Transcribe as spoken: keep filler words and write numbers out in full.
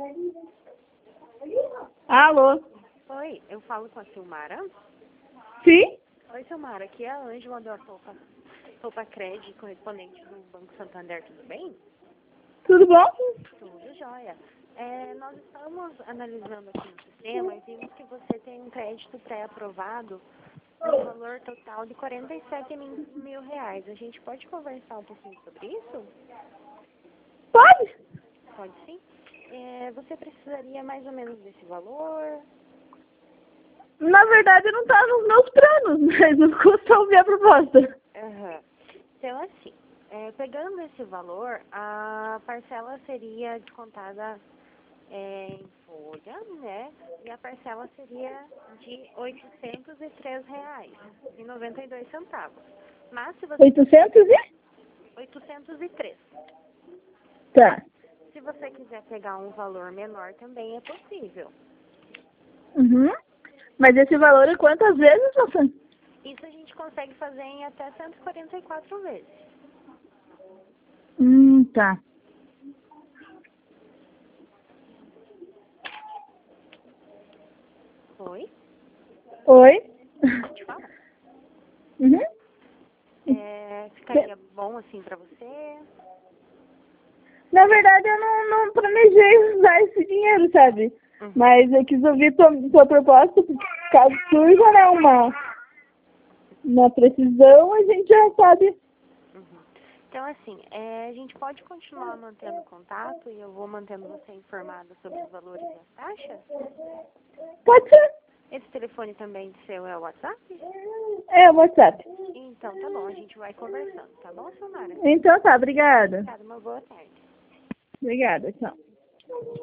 Alô? Oi, eu falo com a Silmara. Sim? Oi, Silmara, aqui é a Ângela da Sopa, Sopa Cred, correspondente do Banco Santander, tudo bem? Tudo bom? Tudo jóia. É, nós estamos analisando aqui no sistema e vimos que você tem um crédito pré-aprovado no valor total de quarenta e sete mil reais. A gente pode conversar um pouquinho sobre isso? Pode? Pode sim. É, você precisaria mais ou menos desse valor? Na verdade não tá nos meus planos, mas não custa ouvir a proposta. Aham. Então, assim, é, pegando esse valor, a parcela seria descontada é, em folha, né? E a parcela seria de oitocentos e três reais e noventa e dois centavos. Mas se você oitocentos e? oitocentos e três. Tá. Se você quiser pegar um valor menor também é possível. Uhum. Mas esse valor é quantas vezes, moça? Isso a gente consegue fazer em até cento e quarenta e quatro vezes. Hum, tá. Oi? Oi? Pode falar. Uhum. É, ficaria bom assim pra você? Na verdade, eu não, não planejei usar esse dinheiro, sabe? Uhum. Mas eu quis ouvir tua, tua proposta, porque caso surja, né, uma, uma precisão, a gente já sabe. Uhum. Então, assim, é, a gente pode continuar mantendo contato e eu vou mantendo você informada sobre os valores e as taxas? Pode ser. Esse telefone também seu é o WhatsApp? É o WhatsApp. Então, tá bom, a gente vai conversando, tá bom, Silmara? Então tá, obrigada. Obrigada, uma boa tarde. Obrigada, tchau.